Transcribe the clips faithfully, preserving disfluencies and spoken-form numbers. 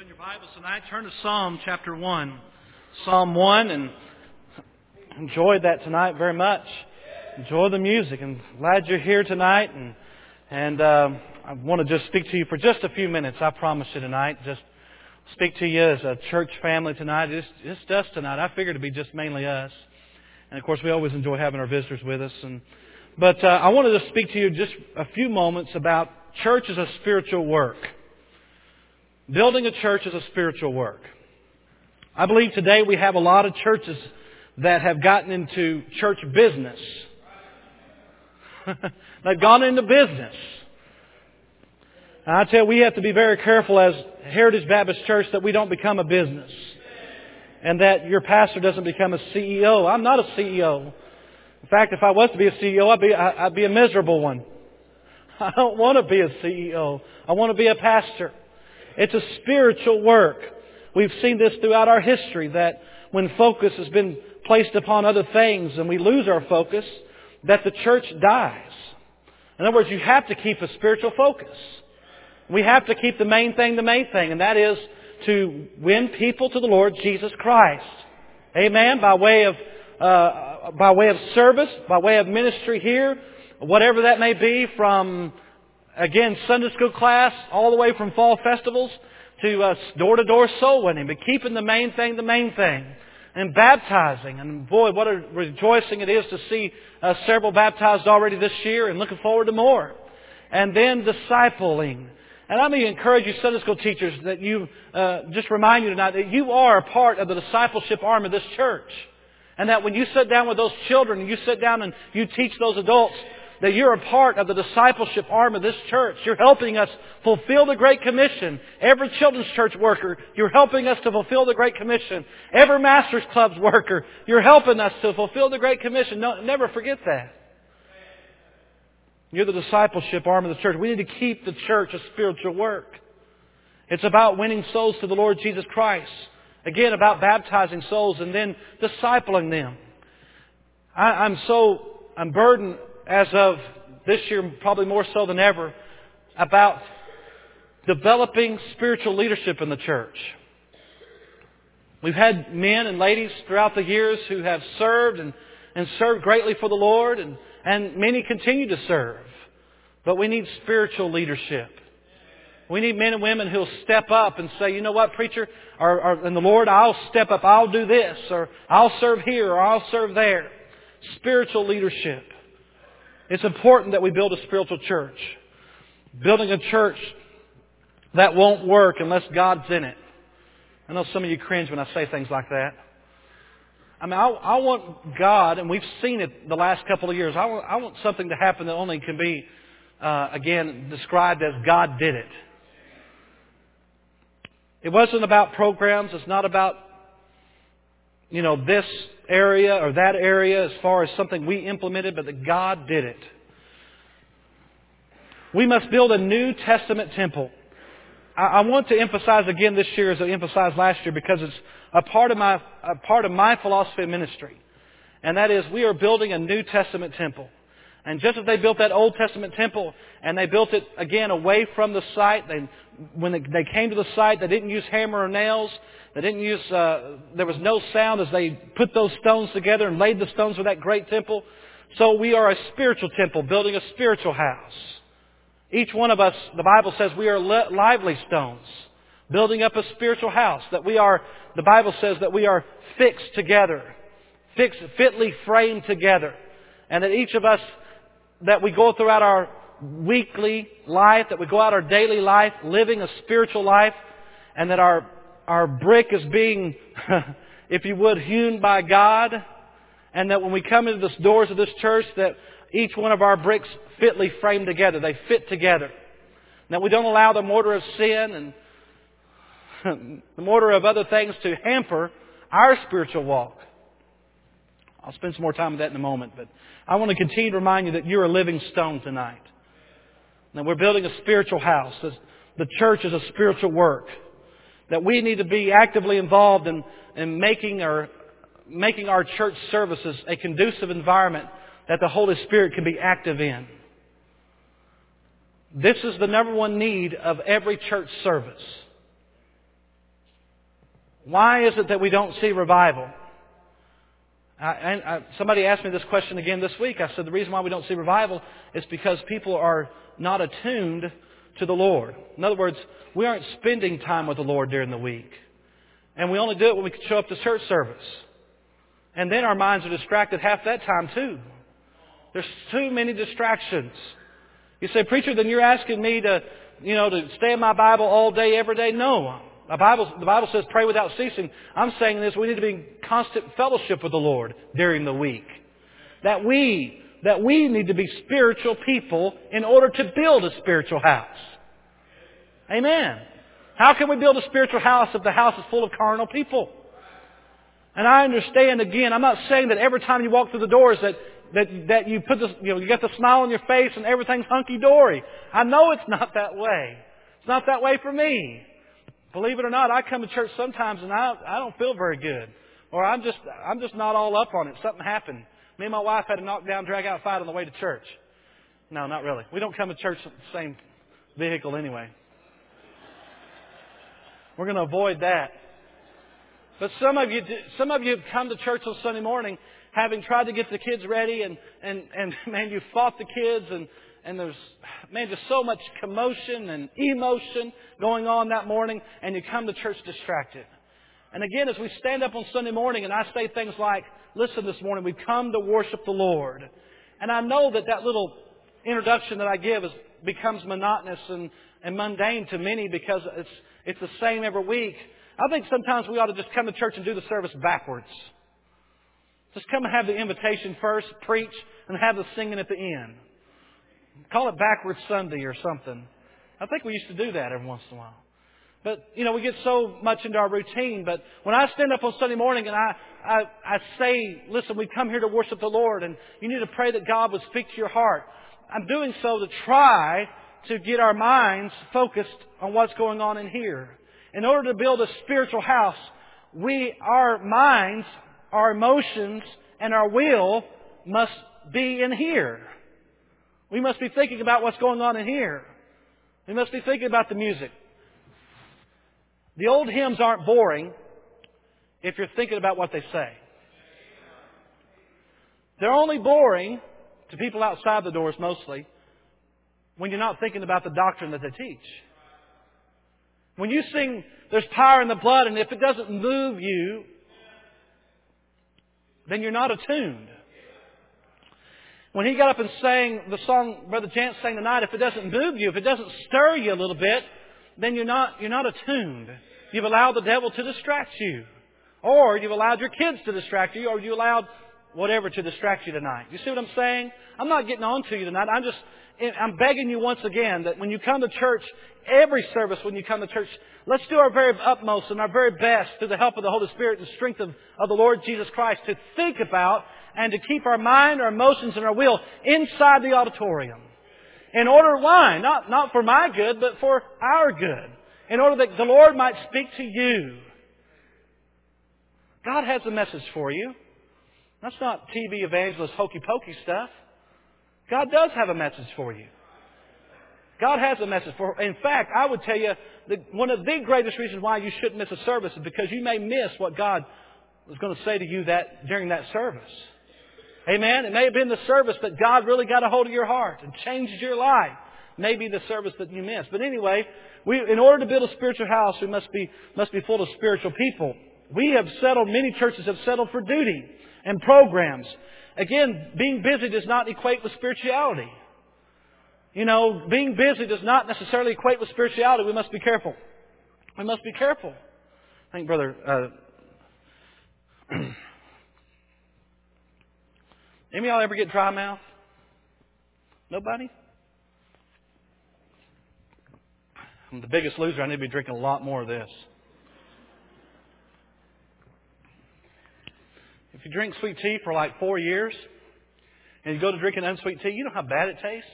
Open your Bibles tonight. Turn to Psalm chapter one. Psalm one, and enjoyed that tonight very much. Enjoy the music, and glad you're here tonight. And and um, I want to just speak to you for just a few minutes. I promise you tonight. Just speak to you as a church family tonight. It's just us tonight. I figured it'd be just mainly us. And of course, we always enjoy having our visitors with us. And but uh, I wanted to speak to you just a few moments about church as a spiritual work. Building a church is a spiritual work. I believe today we have a lot of churches that have gotten into church business. They've gone into business. And I tell you, we have to be very careful as Heritage Baptist Church that we don't become a business. And that your pastor doesn't become a C E O. I'm not a C E O. In fact, if I was to be a C E O, I'd be, I'd be a miserable one. I don't want to be a C E O. I want to be a pastor. It's a spiritual work. We've seen this throughout our history, that when focus has been placed upon other things and we lose our focus, that the church dies. In other words, you have to keep a spiritual focus. We have to keep the main thing the main thing, and that is to win people to the Lord Jesus Christ. Amen? By way of, uh, by way of service, by way of ministry here, whatever that may be, from again, Sunday school class, all the way from fall festivals to uh, door-to-door soul winning, but keeping the main thing the main thing. And baptizing. And boy, what a rejoicing it is to see uh, several baptized already this year, and looking forward to more. And then discipling. And let me encourage you Sunday school teachers that you, uh, just remind you tonight that you are a part of the discipleship arm of this church. And that when you sit down with those children and you sit down and you teach those adults, that you're a part of the discipleship arm of this church. You're helping us fulfill the Great Commission. Every children's church worker, you're helping us to fulfill the Great Commission. Every Master's Club's worker, you're helping us to fulfill the Great Commission. No, never forget that. You're the discipleship arm of the church. We need to keep the church a spiritual work. It's about winning souls to the Lord Jesus Christ. Again, about baptizing souls and then discipling them. I, I'm so, I'm burdened as of this year, probably more so than ever, about developing spiritual leadership in the church. We've had men and ladies throughout the years who have served and, and served greatly for the Lord, and, and many continue to serve. But we need spiritual leadership. We need men and women who'll step up and say, you know what, preacher, or, or in the Lord, I'll step up, I'll do this, or I'll serve here, or I'll serve there. Spiritual leadership. It's important that we build a spiritual church. Building a church that won't work unless God's in it. I know some of you cringe when I say things like that. I mean, I, I want God, and we've seen it the last couple of years, I want, I want something to happen that only can be, uh, again, described as God did it. It wasn't about programs. It's not about, you know, this area or that area as far as something we implemented, but that God did it. We must build a New Testament temple. I, I want to emphasize again this year as I emphasized last year, because it's a part of my a part of my philosophy of ministry. And that is, we are building a New Testament temple. And just as they built that Old Testament temple, and they built it again away from the site, they, when they, they came to the site, they didn't use hammer or nails. They didn't use, uh, there was no sound as they put those stones together and laid the stones for that great temple. So we are a spiritual temple, building a spiritual house. Each one of us, the Bible says, we are li- lively stones, building up a spiritual house. That we are, the Bible says that we are fixed together, fixed, fitly framed together. And that each of us, that we go throughout our weekly life, that we go out our daily life, living a spiritual life, and that our Our brick is being, if you would, hewn by God. And that when we come into the doors of this church, that each one of our bricks fitly frame together. They fit together. And that we don't allow the mortar of sin and the mortar of other things to hamper our spiritual walk. I'll spend some more time with that in a moment. But I want to continue to remind you that you're a living stone tonight. That we're building a spiritual house. The church is a spiritual work. That we need to be actively involved in, in making our, making our church services a conducive environment that the Holy Spirit can be active in. This is the number one need of every church service. Why is it that we don't see revival? I, I, I, somebody asked me this question again this week. I said the reason why we don't see revival is because people are not attuned to the Lord. In other words, we aren't spending time with the Lord during the week. And we only do it when we show up to church service. And then our minds are distracted half that time too. There's too many distractions. You say, preacher, then you're asking me to, you know, to stay in my Bible all day, every day? No. The Bible, the Bible says pray without ceasing. I'm saying this, we need to be in constant fellowship with the Lord during the week. That we, that we need to be spiritual people in order to build a spiritual house. Amen. How can we build a spiritual house if the house is full of carnal people? And I understand, again, I'm not saying that every time you walk through the doors that, that, that you put this, you know, you got the smile on your face and everything's hunky-dory. I know it's not that way. It's not that way for me. Believe it or not, I come to church sometimes and I, I don't feel very good. Or I'm just, I'm just not all up on it. Something happened. Me and my wife had a knockdown, drag-out fight on the way to church. No, not really. We don't come to church in the same vehicle anyway. We're going to avoid that. But some of you, some of you have come to church on Sunday morning having tried to get the kids ready and, and, and man, you fought the kids and, and there's, man, just so much commotion and emotion going on that morning and you come to church distracted. And again, as we stand up on Sunday morning and I say things like, listen, this morning we've come to worship the Lord. And I know that that little introduction that I give is, becomes monotonous and, and mundane to many because it's, it's the same every week. I think sometimes we ought to just come to church and do the service backwards. Just come and have the invitation first, preach, and have the singing at the end. Call it Backwards Sunday or something. I think we used to do that every once in a while. But, you know, we get so much into our routine. But when I stand up on Sunday morning and I, I, I say, listen, we come here to worship the Lord and you need to pray that God would speak to your heart. I'm doing so to try to get our minds focused on what's going on in here. In order to build a spiritual house, we, our minds, our emotions, and our will must be in here. We must be thinking about what's going on in here. We must be thinking about the music. The old hymns aren't boring if you're thinking about what they say. They're only boring to people outside the doors mostly when you're not thinking about the doctrine that they teach. When you sing, there's power in the blood, and if it doesn't move you, then you're not attuned. When he got up and sang the song Brother Chance sang tonight, if it doesn't move you, if it doesn't stir you a little bit, then you're not, you're not attuned. You've allowed the devil to distract you. Or you've allowed your kids to distract you, or you allowed whatever to distract you tonight. You see what I'm saying? I'm not getting on to you tonight. I'm just, I'm begging you once again that when you come to church, every service when you come to church, let's do our very utmost and our very best through the help of the Holy Spirit and strength of, of the Lord Jesus Christ to think about and to keep our mind, our emotions, and our will inside the auditorium. In order, why? Not, not for my good, but for our good. In order that the Lord might speak to you. God has a message for you. That's not T V evangelist hokey pokey stuff. God does have a message for you. God has a message for you. In fact, I would tell you that one of the greatest reasons why you shouldn't miss a service is because you may miss what God was going to say to you that during that service. Amen? It may have been the service that God really got a hold of your heart and changed your life. Maybe the service that you missed. But anyway, we, in order to build a spiritual house, we must be, must be full of spiritual people. We have settled, many churches have settled for duty and programs. Again, being busy does not equate with spirituality. You know, being busy does not necessarily equate with spirituality. We must be careful. We must be careful. I think, Brother... Uh, Any of y'all ever get dry mouth? Nobody? I'm the biggest loser. I need to be drinking a lot more of this. If you drink sweet tea for like four years and you go to drinking unsweet tea, you know how bad it tastes?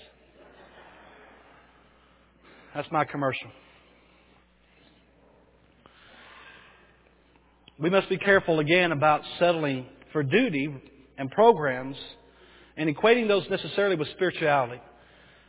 That's my commercial. We must be careful again about settling for duty and programs and equating those necessarily with spirituality.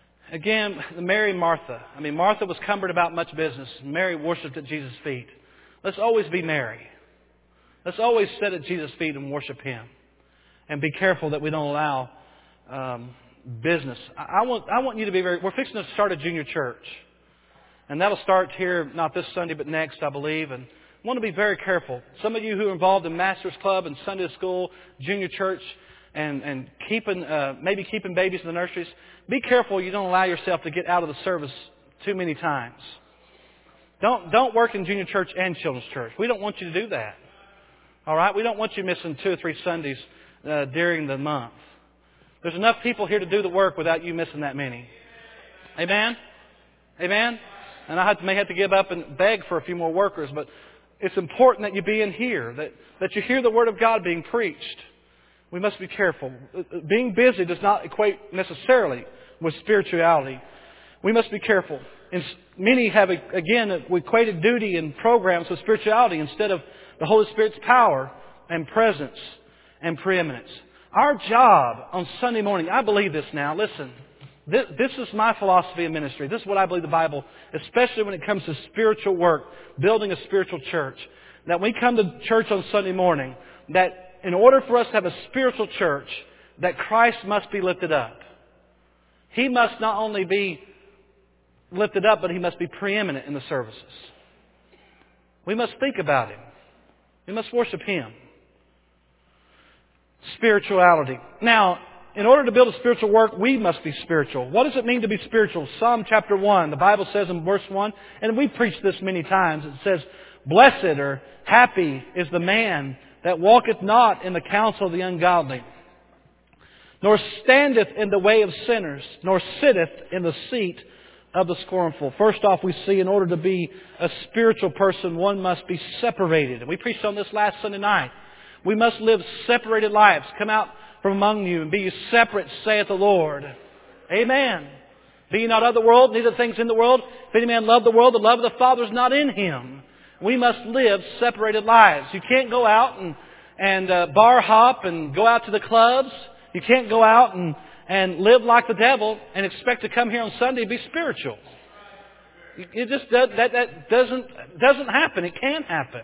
Again, Mary and Martha. I mean, Martha was cumbered about much business. Mary worshipped at Jesus' feet. Let's always be merry. Let's always sit at Jesus' feet and worship Him. And be careful that we don't allow um, business. I, I want I want you to be very... We're fixing to start a junior church. And that'll start here, not this Sunday, but next, I believe. And I want to be very careful. Some of you who are involved in Master's Club and Sunday School, junior church, and, and keeping uh, maybe keeping babies in the nurseries, be careful you don't allow yourself to get out of the service too many times. Don't don't work in junior church and children's church. We don't want you to do that. All right? We don't want you missing two or three Sundays uh, during the month. There's enough people here to do the work without you missing that many. Amen? Amen? And I have to, may have to give up and beg for a few more workers, but it's important that you be in here, that, that you hear the Word of God being preached. We must be careful. Being busy does not equate necessarily with spirituality. We must be careful. And many have, again, equated duty and programs with spirituality instead of the Holy Spirit's power and presence and preeminence. Our job on Sunday morning, I believe this now, listen, this, this is my philosophy of ministry. This is what I believe the Bible, especially when it comes to spiritual work, building a spiritual church. That when we come to church on Sunday morning, that in order for us to have a spiritual church, that Christ must be lifted up. He must not only be lifted up, but He must be preeminent in the services. We must think about Him. We must worship Him. Spirituality. Now, in order to build a spiritual work, we must be spiritual. What does it mean to be spiritual? Psalm chapter one, the Bible says in verse one, and we've preached this many times, it says, "Blessed or happy is the man that walketh not in the counsel of the ungodly, nor standeth in the way of sinners, nor sitteth in the seat of the scornful." First off, we see in order to be a spiritual person, one must be separated. And we preached on this last Sunday night. We must live separated lives. Come out from among you and be ye separate, saith the Lord. Amen. Be ye not of the world, neither things in the world. If any man love the world, the love of the Father is not in him. We must live separated lives. You can't go out and, and uh, bar hop and go out to the clubs. You can't go out and and live like the devil and expect to come here on Sunday and be spiritual. It just does, that that doesn't doesn't happen. It can't happen.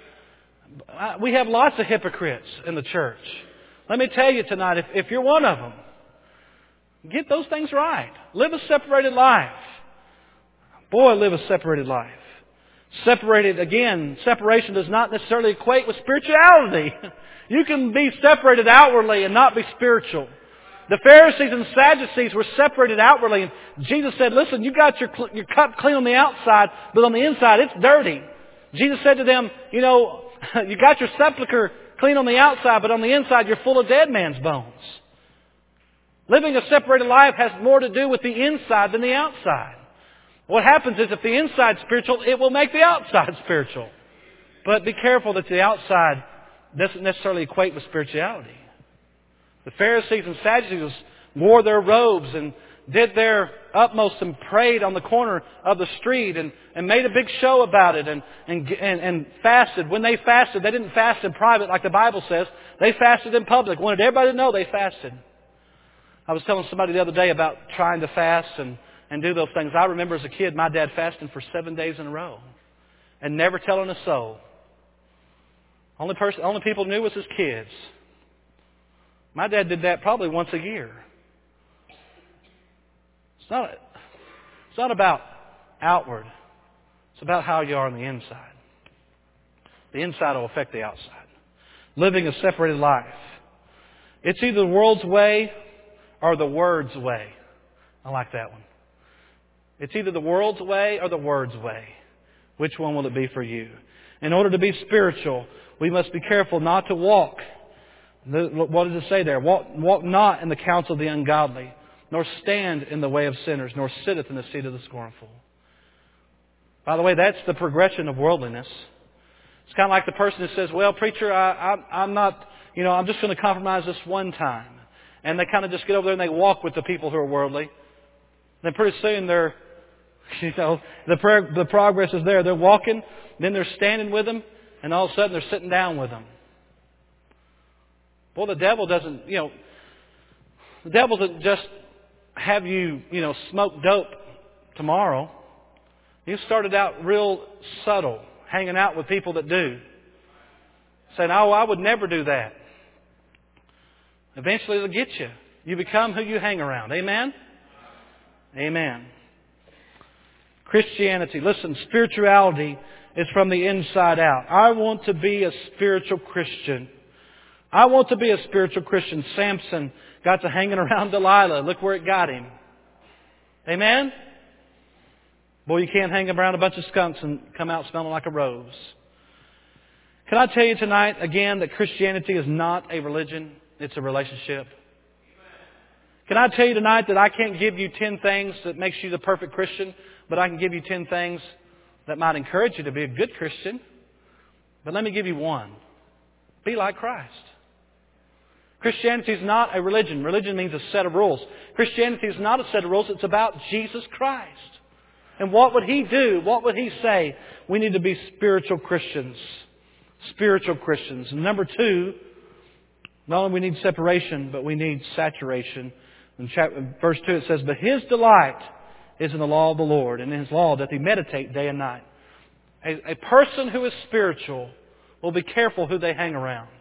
We have lots of hypocrites in the church. Let me tell you tonight, if, if you're one of them, get those things right. Live a separated life. Boy, live a separated life. Separated, again, separation does not necessarily equate with spirituality. You can be separated outwardly and not be spiritual. The Pharisees and Sadducees were separated outwardly. And Jesus said, listen, you got your, your cup clean on the outside, but on the inside it's dirty. Jesus said to them, you know, you got your sepulcher clean on the outside, but on the inside you're full of dead man's bones. Living a separated life has more to do with the inside than the outside. What happens is if the inside's spiritual, it will make the outside spiritual. But be careful that the outside doesn't necessarily equate with spirituality. The Pharisees and Sadducees wore their robes and did their utmost and prayed on the corner of the street and, and made a big show about it and, and, and, and fasted. When they fasted, they didn't fast in private like the Bible says. They fasted in public. Wanted everybody to know they fasted. I was telling somebody the other day about trying to fast and, and do those things. I remember as a kid, my dad fasting for seven days in a row and never telling a soul. Only person, only people knew was his kids. My dad did that probably once a year. It's not, it's not about outward. It's about how you are on the inside. The inside will affect the outside. Living a separated life. It's either the world's way or the Word's way. I like that one. It's either the world's way or the Word's way. Which one will it be for you? In order to be spiritual, we must be careful not to walk. What does it say there? Walk, walk not in the counsel of the ungodly, nor stand in the way of sinners, nor sitteth in the seat of the scornful. By the way, that's the progression of worldliness. It's kind of like the person who says, well, preacher, I, I, I'm not, you know, I'm just going to compromise this one time. And they kind of just get over there and they walk with the people who are worldly. Then pretty soon they're, you know, the, pro- the progress is there. They're walking, then they're standing with them, and all of a sudden they're sitting down with them. Well, the devil doesn't, you know, the devil doesn't just have you, you know, smoke dope tomorrow. He started out real subtle. hanging out with people that do. Saying, oh, I would never do that. Eventually it'll get you. You become who you hang around. Amen? Amen. Christianity. Listen, spirituality is from the inside out. I want to be a spiritual Christian. I want to be a spiritual Christian. Samson got to hanging around Delilah. Look where it got him. Amen? Boy, you can't hang around a bunch of skunks and come out smelling like a rose. Can I tell you tonight, again, that Christianity is not a religion. It's a relationship. Can I tell you tonight that I can't give you ten things that makes you the perfect Christian, but I can give you ten things that might encourage you to be a good Christian. But let me give you one. Be like Christ. Christianity is not a religion. Religion means a set of rules. Christianity is not a set of rules. It's about Jesus Christ. And what would He do? What would He say? We need to be spiritual Christians. Spiritual Christians. And number two, not only we need separation, but we need saturation. In chapter, verse two it says, but His delight is in the law of the Lord, and in His law doth He meditate day and night. A, a person who is spiritual will be careful who they hang around.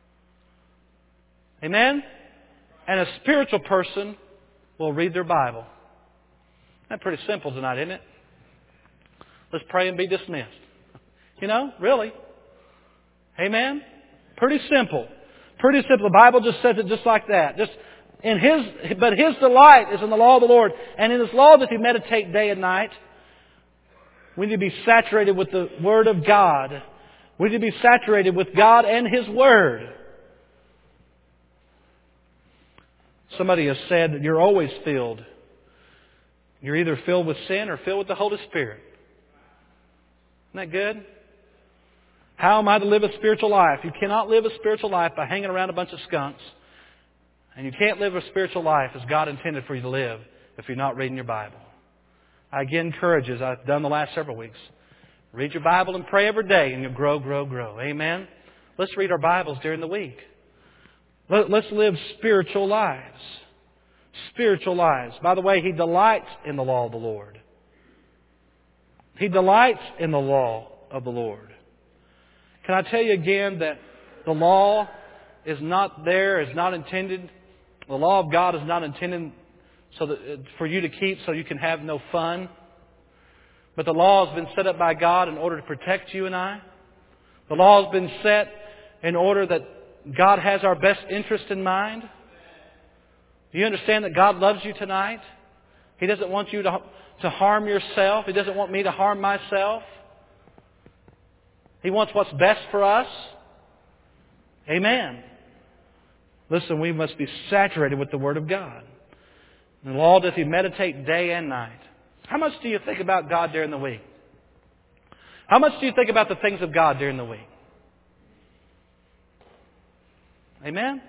Amen? And a spiritual person will read their Bible. That's pretty simple tonight, isn't it? Let's pray and be dismissed. You know, really. Amen? Pretty simple. Pretty simple. The Bible just says it just like that. Just in His, but His delight is in the law of the Lord, and in His law doth He meditate day and night. We need to be saturated with the Word of God. We need to be saturated with God and His Word. Somebody has said that you're always filled. You're either filled with sin or filled with the Holy Spirit. Isn't that good? How am I to live a spiritual life? You cannot live a spiritual life by hanging around a bunch of skunks. And you can't live a spiritual life as God intended for you to live if you're not reading your Bible. I again encourage you, as I've done the last several weeks, read your Bible and pray every day and you'll grow, grow, grow. Amen? Let's read our Bibles during the week. Let's live spiritual lives. Spiritual lives. By the way, He delights in the law of the Lord. He delights in the law of the Lord. Can I tell you again that the law is not there, is not intended. The law of God is not intended so that for you to keep so you can have no fun. But the law has been set up by God in order to protect you and I. The law has been set in order that God has our best interest in mind. Do you understand that God loves you tonight? He doesn't want you to, to harm yourself. He doesn't want me to harm myself. He wants what's best for us. Amen. Listen, we must be saturated with the Word of God. In the law doth He meditate day and night. How much do you think about God during the week? How much do you think about the things of God during the week? Amen?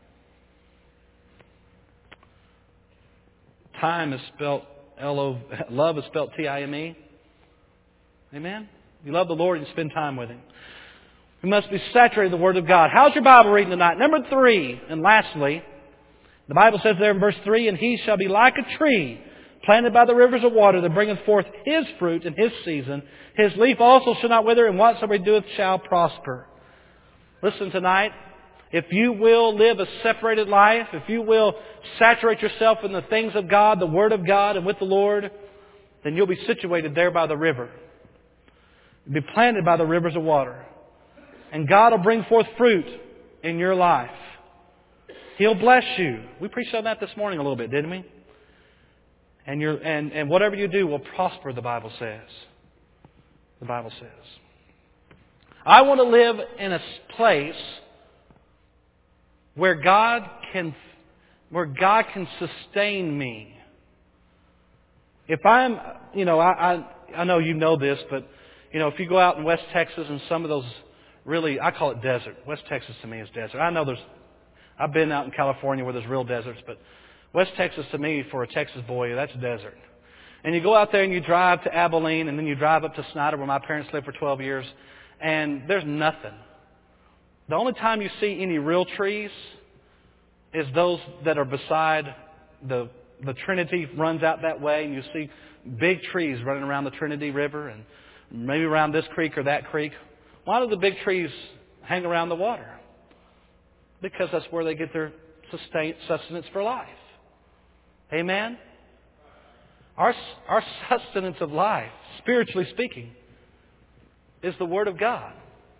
Time is spelt L O, love is spelt T I M E. Amen? You love the Lord, you spend time with Him. We must be saturated with the Word of God. How's your Bible reading tonight? Number three, and lastly, the Bible says there in verse three, and he shall be like a tree planted by the rivers of water that bringeth forth his fruit in his season. His leaf also shall not wither, and whatsoever he doeth shall prosper. Listen tonight. If you will live a separated life, if you will saturate yourself in the things of God, the Word of God, and with the Lord, then you'll be situated there by the river. You'll be planted by the rivers of water. And God will bring forth fruit in your life. He'll bless you. We preached on that this morning a little bit, didn't we? And, you're, and, and whatever you do will prosper, the Bible says. The Bible says. I want to live in a place where God can, where God can sustain me. If I'm, you know, I, I, I know you know this, but, you know, if you go out in West Texas and some of those really, I call it desert. West Texas to me is desert. I know there's, I've been out in California where there's real deserts, but West Texas to me, for a Texas boy, that's desert. And you go out there and you drive to Abilene, and then you drive up to Snyder where my parents lived for twelve years, and there's nothing. The only time you see any real trees is those that are beside the the Trinity runs out that way, and you see big trees running around the Trinity River, and maybe around this creek or that creek. Why do the big trees hang around the water? Because that's where they get their sustain, sustenance for life. Amen? Our, our sustenance of life, spiritually speaking, is the Word of God.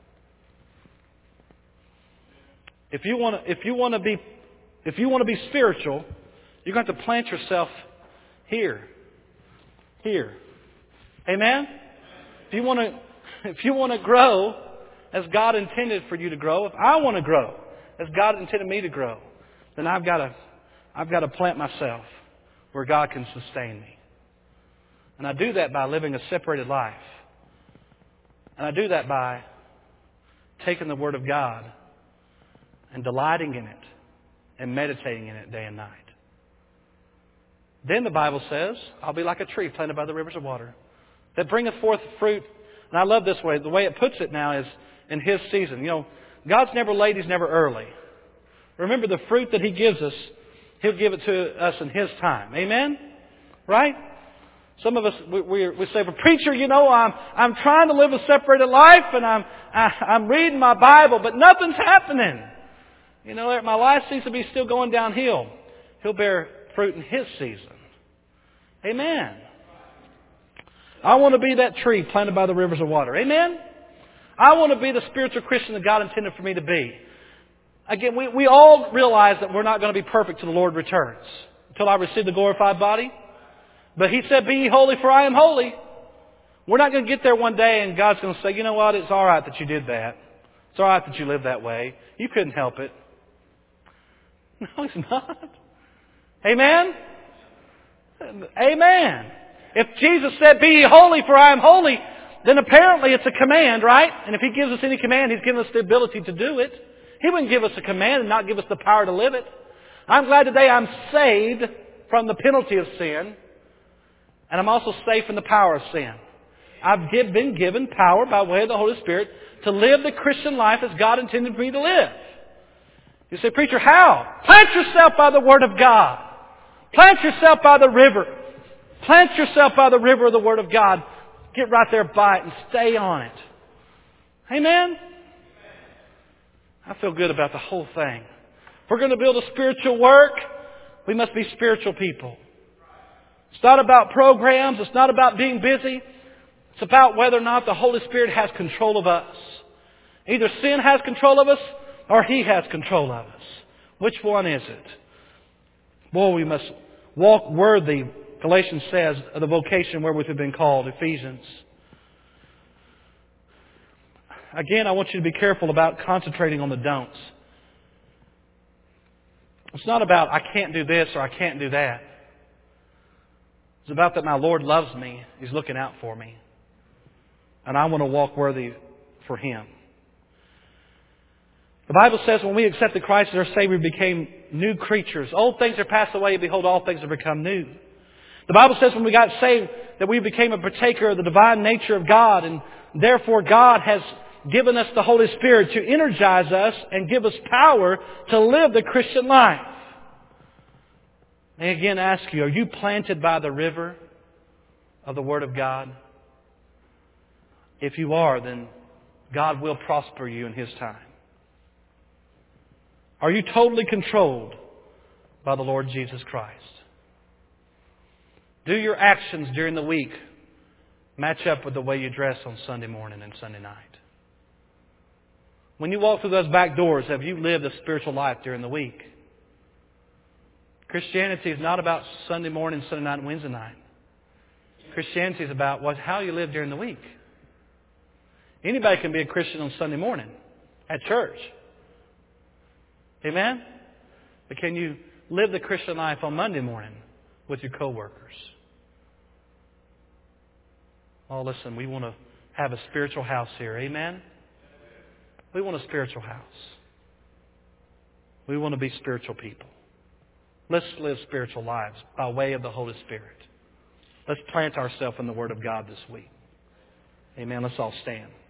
If you want to, if you want to be, if you want to be spiritual, you're going to have to plant yourself here, here. Amen. If you want to, if you want to grow as God intended for you to grow, if I want to grow as God intended me to grow, then I've got to, I've got to plant myself where God can sustain me. And I do that by living a separated life. And I do that by taking the Word of God and delighting in it and meditating in it day and night. Then the Bible says, I'll be like a tree planted by the rivers of water that bringeth forth fruit. And I love this way. The way it puts it now is in His season. You know, God's never late. He's never early. Remember, the fruit that He gives us, He'll give it to us in His time. Amen? Right? Some of us, we, we, we say, well, preacher, you know, I'm, I'm trying to live a separated life and I'm, I, I'm reading my Bible, but nothing's happening. You know, my life seems to be still going downhill. He'll bear fruit in His season. Amen. I want to be that tree planted by the rivers of water. Amen. I want to be the spiritual Christian that God intended for me to be. Again, we, we all realize that we're not going to be perfect till the Lord returns. Until I receive the glorified body. But He said, be ye holy for I am holy. We're not going to get there one day and God's going to say, you know what, it's all right that you did that. It's all right that you lived that way. You couldn't help it. No, He's not. Amen? Amen. If Jesus said, be ye holy for I am holy, then apparently it's a command, right? And if He gives us any command, He's given us the ability to do it. He wouldn't give us a command and not give us the power to live it. I'm glad today I'm saved from the penalty of sin. And I'm also safe from the power of sin. I've been given power by way of the Holy Spirit to live the Christian life as God intended for me to live. You say, preacher, how? Plant yourself by the Word of God. Plant yourself by the river. Plant yourself by the river of the Word of God. Get right there by it and stay on it. Amen? I feel good about the whole thing. If we're going to build a spiritual work, we must be spiritual people. It's not about programs. It's not about being busy. It's about whether or not the Holy Spirit has control of us. Either sin has control of us or He has control of us. Which one is it? Boy, we must walk worthy, Galatians says, of the vocation wherewith we've been called, Ephesians. Again, I want you to be careful about concentrating on the don'ts. It's not about I can't do this or I can't do that. It's about that my Lord loves me. He's looking out for me. And I want to walk worthy for Him. The Bible says when we accepted Christ as our Savior, we became new creatures. Old things are passed away, and behold, all things have become new. The Bible says when we got saved that we became a partaker of the divine nature of God, and therefore God has given us the Holy Spirit to energize us and give us power to live the Christian life. And again ask you, are you planted by the river of the Word of God? If you are, then God will prosper you in His time. Are you totally controlled by the Lord Jesus Christ? Do your actions during the week match up with the way you dress on Sunday morning and Sunday night? When you walk through those back doors, have you lived a spiritual life during the week? Christianity is not about Sunday morning, Sunday night, and Wednesday night. Christianity is about what, how you live during the week. Anybody can be a Christian on Sunday morning at church. Amen? But can you live the Christian life on Monday morning with your co-workers? Oh, listen, we want to have a spiritual house here. Amen? We want a spiritual house. We want to be spiritual people. Let's live spiritual lives by way of the Holy Spirit. Let's plant ourselves in the Word of God this week. Amen. Let's all stand.